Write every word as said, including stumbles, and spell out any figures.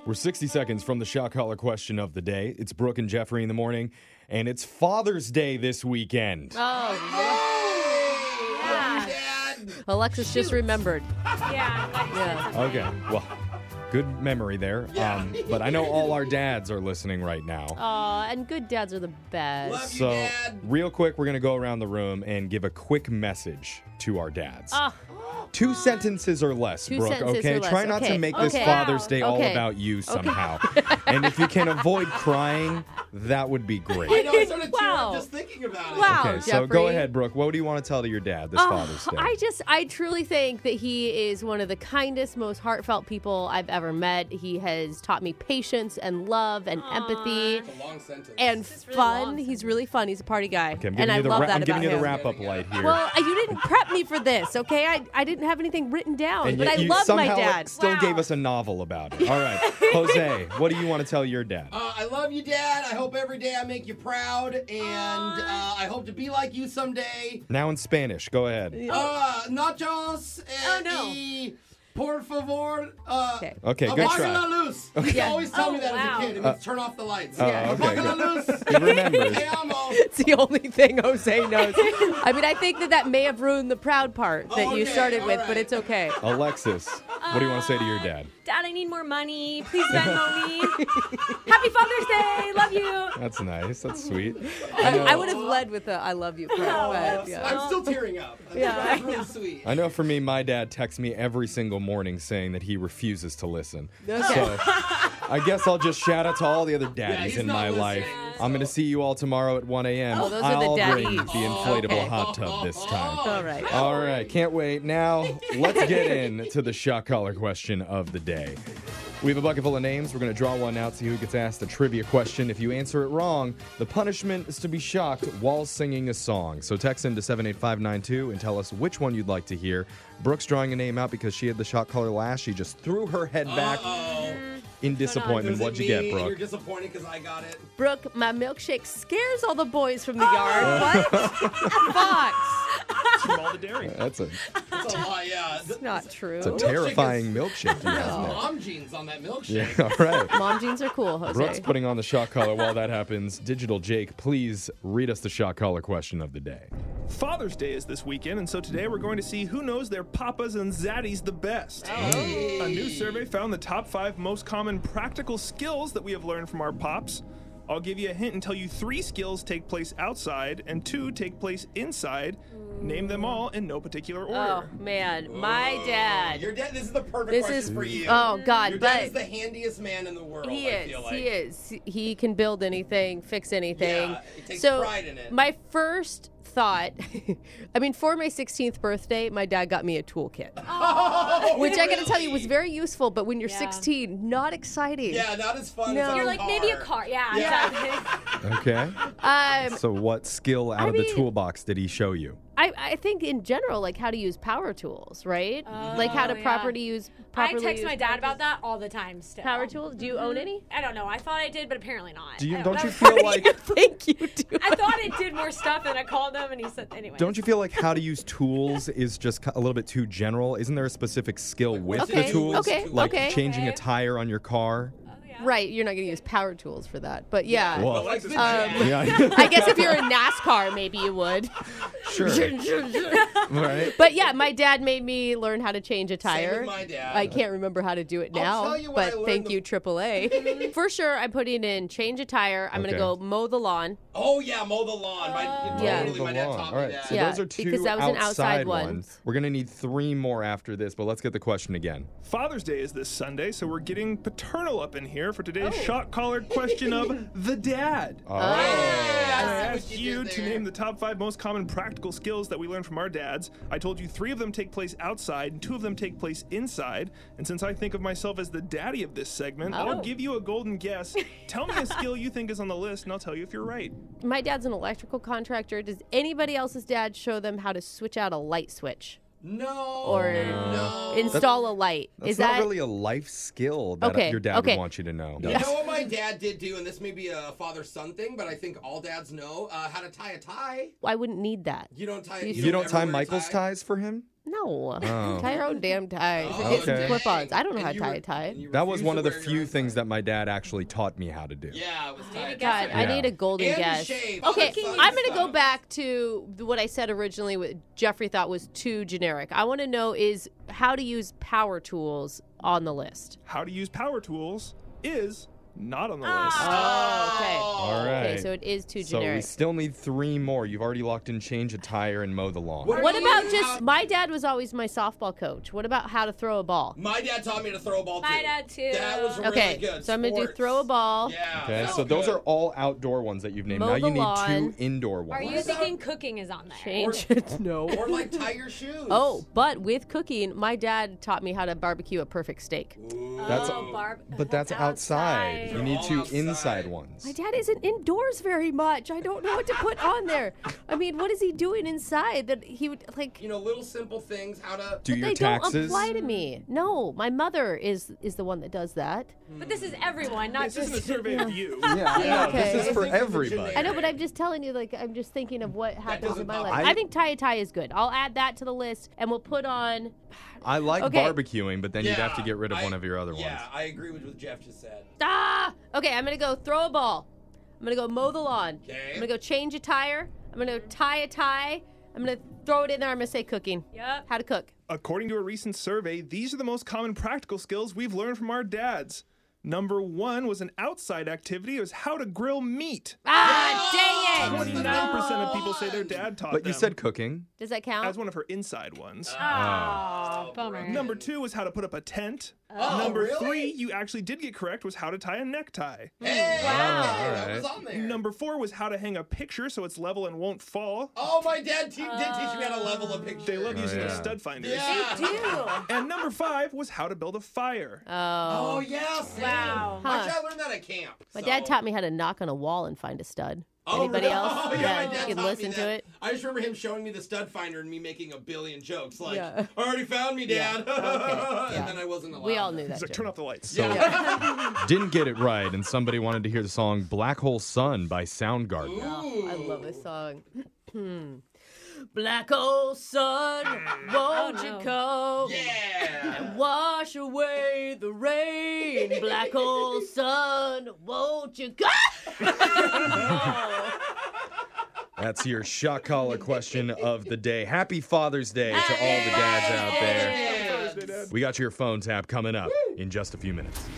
We're sixty seconds from the shot collar question of the day. It's Brooke and Jeffrey in the morning, and it's Father's Day this weekend. Oh, Oh, yeah. Dad. Alexis just remembered. Yeah. I'm glad you said something. Okay, well, good memory there. Yeah. Um, but I know all our dads are listening right now. Aw, and good dads are the best. Love you, So, Dad. real quick, we're going to go around the room and give a quick message to our dads. Ah, Two sentences or less, Two Brooke, sentences okay? or less. Try not Okay, to make this okay. Father's Day all Okay. about you somehow. And if you can avoid crying, that would be great. I know, I started tearing Wow. up just thinking about it. Wow. Okay, so go Jeffrey. ahead, Brooke. What do you want to tell to your dad this Oh, Father's Day? I just, I truly think that he is one of the kindest, most heartfelt people I've ever met. He has taught me patience and love and empathy It's a long sentence. and It's really fun. long He's really fun. He's a party guy. Okay, I'm and giving I you the, love ra- that I'm giving about you the him. wrap-up light here. Well, you didn't prep me for this, okay? I, I didn't have anything written down, and but yet I you love my somehow dad. still Wow. gave us a novel about it. All right, Jose, what do you want to tell your dad? Uh, I love you, Dad. I hope every day I make you proud, and uh, I hope to be like you someday. Now in Spanish, go ahead. Uh, nachos Oh, no. y por favor. Uh, Okay. Okay, good apaga try. la luz. He used to Yeah. always tell me Oh, that wow. as a kid. It means turn off the lights. Oh, Yeah. okay, Apaga la good. luz. He remembers. Te amo. It's the only thing Jose knows. I mean, I think that that may have ruined the proud part that Oh, you okay, started all with, right. but it's okay. Alexis, what do you want to say to your dad? Dad, I need more money. Please Venmo me. Happy Father's Day. Love you. That's nice. That's sweet. I, know- I would have led with a "I love you" part, but yeah. I'm still tearing up. That's, Yeah. that's really sweet. I know for me, my dad texts me every single morning saying that he refuses to listen. Okay. So I guess I'll just shout out to all the other daddies he's in not my listening, life. so- I'm going to see you all tomorrow at one a.m. Oh, those are the I'll bring daddies. the inflatable Okay. hot tub this time. All right. All right, can't wait. Now, let's get into the shot collar question of the day. We have a bucket full of names. We're going to draw one out, see who gets asked a trivia question. If you answer it wrong, the punishment is to be shocked while singing a song. So text into seven eight five nine two and tell us which one you'd like to hear. Brooke's drawing a name out because she had the shot collar last. She just threw her head back Uh-oh. in disappointment. Was it What'd you me get, and You're Brooke? disappointed because I got it. Brooke, my milkshake scares all the boys from the yard. What? Fox. From all the dairy. That's a, That's a lot, yeah. It's not true. it's a terrifying milkshake you There's have there. mom jeans on that milkshake. Yeah, all right. Mom jeans are cool, Jose. Brooke's putting on the shot collar while that happens. Digital Jake, please read us the shot collar question of the day. Father's Day is this weekend, and so today we're going to see who knows their papas and zaddies the best. A new survey found the top five most common practical skills that we have learned from our pops. I'll give you a hint and tell you three skills take place outside and two take place inside. Name them all in no particular Oh order. man, my dad. Your dad. This is the perfect This question is for you. Oh God, Your dad but is the handiest man in the world. he I is. feel like. He is. He can build anything, fix anything. Yeah, he takes so pride in it. my first thought, I mean, for my sixteenth birthday, my dad got me a toolkit, Oh, which I got to tell you really? was very useful. But when you're Yeah. sixteen, not exciting. Yeah, not as fun No. as You're a like, car. maybe a car. Yeah. Yeah. exactly. Okay. Um, So what skill out I of the mean- toolbox did he show you? I, I think in general, like how to use power tools, right? like how to Oh, yeah. properly use. I Properly text use my dad about that all the time still. power tools. Do you own any? I don't know. I thought I did, but apparently not. Do you I don't you know. feel like I think you do. I thought it did more stuff, and I called him, and he said, anyway. don't you feel like how to use tools is just a little bit too general? Isn't there a specific skill with Okay, the tools? okay, Like okay. changing a Okay. tire on your car? Oh, yeah. Right, you're not going to use power tools for that, but yeah. Well, Like the Um, jam. yeah, I guess if you're in NASCAR, maybe you would. sure. Right? But yeah, my dad made me learn how to change a tire. with my dad. I can't remember how to do it I'll now, tell you what I but learned thank the- you, triple A. For sure, I'm putting in change a tire. I'm Okay. going to go mow the lawn. Oh yeah, mow the lawn. My, Yeah. Totally, my dad Lawn. taught All me right, that. so Yeah, those are two because that was an outside one. ones. We're going to need three more after this, but let's get the question again. Father's Day is this Sunday, so we're getting paternal up in here for today's Oh. shot collared question of the dad. Oh. I I see asked what you did to there. name the top five most common practical skills that we learned from our dads. I told you three of them take place outside and two of them take place inside. And since I think of myself as the daddy of this segment, Oh. I'll give you a golden guess. Tell me a skill you think is on the list, and I'll tell you if you're right. My dad's an electrical contractor. Does anybody else's dad show them how to switch out a light switch No. or no. install a light? That's Is not that really a life skill that Okay, your dad okay. would want you to know. You know what my dad did do, and this may be a father-son thing, but I think all dads know uh, how to tie a tie. I wouldn't need that. You don't tie. You You, You don't ever tie wear a Michael's tie? ties for him? No. Oh. Tie your own damn ties. Oh, Get some okay. clip-ons. I don't know And how to you tie were- a tie. and you That was refused one to of the wear your few own things tie. that my dad actually taught me how to do. Yeah, it was tied. God, I Yeah. need a golden And to guess. shave. Okay, Other fun I'm going to go stuff. back to what I said originally. What Jeffrey thought was too generic. I want to know is how to use power tools on the list. How to use power tools is not on the Ah. list. Oh, okay. All right. Okay, so it is too So we generic. still need three more. You've already locked in change a tire and mow the lawn. What What do about you just have- my dad was always my softball coach. What about how to throw a ball? My dad taught me to throw a ball too. My dad, too. That was really Okay, good. so I'm gonna do Sports. throw a ball. Yeah. Okay, that's so those good. are all outdoor ones that you've named. Mow Now you the need lawn. two indoor ones. Are you What about- thinking cooking is on there? Change it. No. Or like tie your shoes. Oh, but with cooking, my dad taught me how to barbecue a perfect steak. That's- oh, barb- But that's outside. You need All two outside. inside ones. My dad isn't indoors very much. I don't know what to put on there. I mean, what is he doing inside that he would like? You know, little simple things. How to. Do But your they taxes. don't apply to me. No, my mother is is the one that does that. But this is everyone, not This isn't a just. survey of you. Yeah, I know. Okay. This is for Things are everybody. I know, but I'm just telling you, like, I'm just thinking of what happens doesn't in my pop life. out. I think tie a tie is good. I'll add that to the list, and we'll put on. I like Okay. barbecuing, but then you'd have to Yeah, get rid of I- one of your other Yeah, ones. I agree with what Jeff just said. Ah! Okay, I'm gonna go throw a ball. I'm gonna go mow the lawn. Okay. I'm gonna go change a tire. I'm gonna tie a tie. I'm gonna throw it in there. I'm gonna say cooking. Yep. How to cook. According to a recent survey, these are the most common practical skills we've learned from our dads. Number one was an outside activity. It was how to grill meat. Ah, dang it! twenty-nine percent of people say their dad taught But them. you said cooking. Does that count? as one of her inside ones. Oh, bummer. Number two was how to put up a tent. Oh, Number really? three, you actually did get correct, was how to tie a necktie. Hey, Wow. that was on there. Number four was how to hang a picture so it's level and won't fall. Oh, my dad te- did teach me how to level a picture. They love using yeah. those stud finders. Yeah. They do. And number five was how to build a fire. Oh. Oh, yeah. Same. Wow. My Huh. dad learned that at camp. My so- dad taught me how to knock on a wall and find a stud. Oh, Anybody really? else? Oh, yeah, Yeah, my you dad can taught listen me to that. it. I just remember him showing me the stud finder and me making a billion jokes. Like, Yeah. already found me, Dad. Yeah. Okay. Yeah. And then I wasn't allowed. We all knew that. He's like, joke. turn off the lights. So didn't get it right, and somebody wanted to hear the song "Black Hole Sun" by Soundgarden. Oh, I love this song. Black hole sun, won't you no. come? Yeah. Wash away the rain. Black hole sun, won't you come? That's your shot collar question of the day. Happy Father's Day to all the dads out there. Yeah. Thursday, Dad. We got your phone tap coming up in just a few minutes.